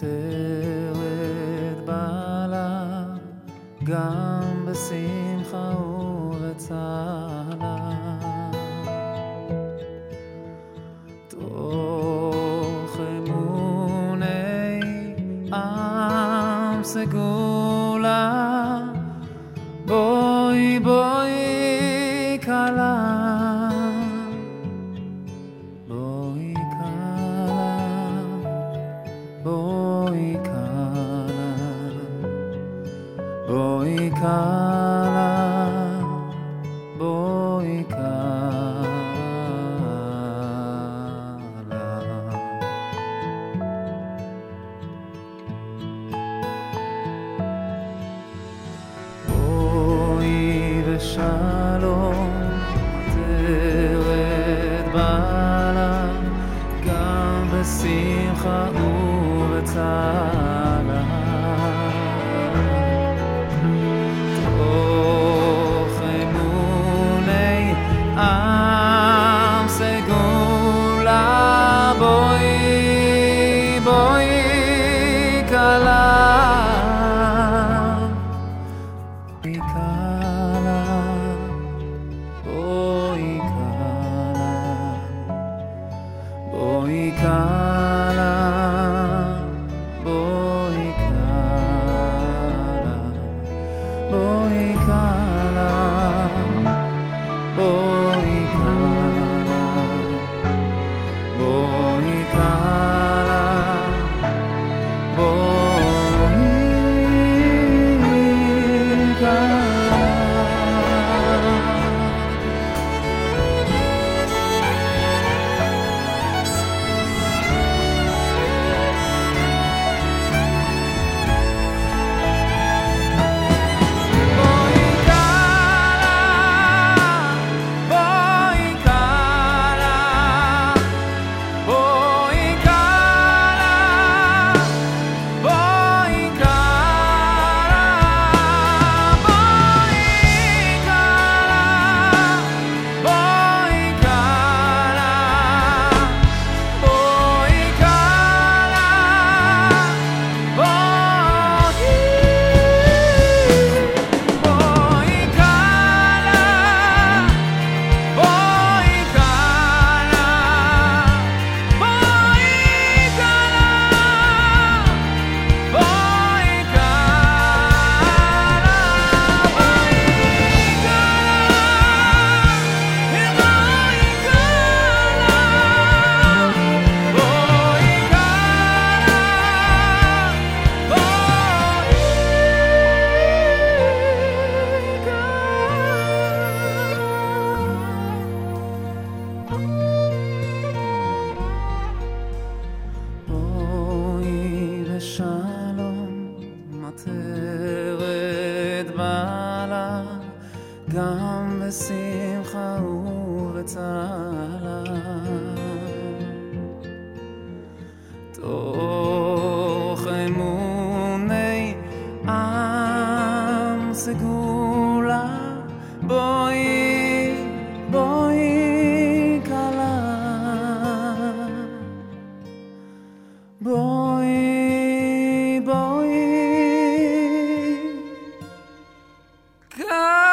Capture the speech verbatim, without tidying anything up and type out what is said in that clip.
עטרת בעלה, גם בשמחה ובצהלה. תוך אמוני עם סגולה, בואי בואי כלה, בואי כלה, בואי כלה, בואי כלה, בואי כלה. בואי ושלום, עטרת בעלה, גם בשמחה ובצהלה. תוך אמוני עם סגולה, בואי בואי כלה, בואי כלה, בואי כלה, בואי כלה, בואי כלה, בואי כלה, בואי כלה, בואי כלה, בואי כלה. שלום, עטרת בעלה, גם בשמחה ובצהלה. תוך אמוני עם סגולה, בואי בואי כלה, בואי בואי כלה.